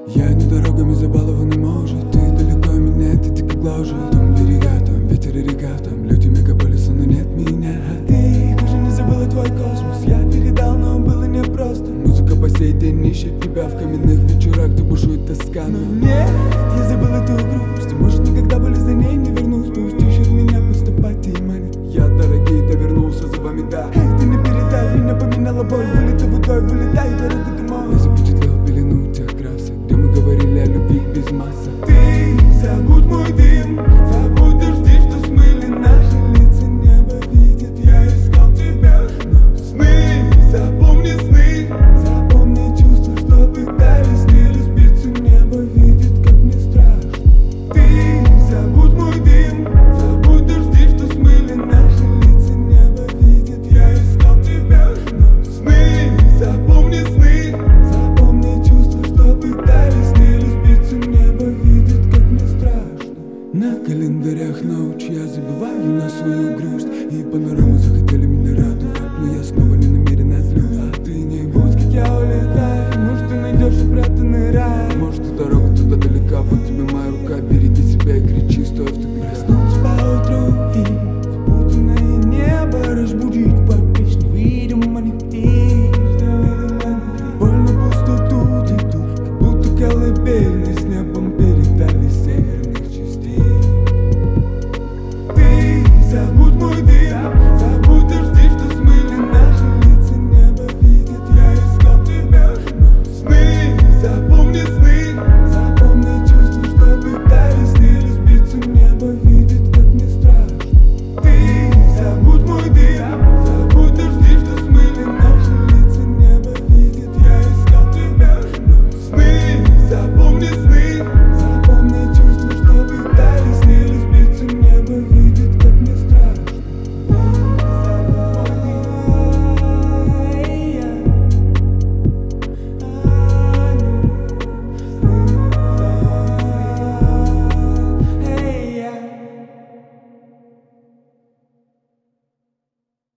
Я не дорогами забалованный, может. Ты далеко, меня это дико гложет. Там берега, там ветер и река, там люди мегаполиса, но нет меня. Ты уже не забыла твой космос. Я передал, но было непросто. Музыка по сей день ищет тебя в каменных вечерах, где бушует тоска. Но нет, я забыл эту грусть. Может, никогда более за ней не вернусь. Пусть ищет меня, пусть апатии манит. Я, дорогие-то, вернулся за вами, да. Эй, ты не передай, меня поминала боль. Вылетай водой, вылетай, дорога ты мой.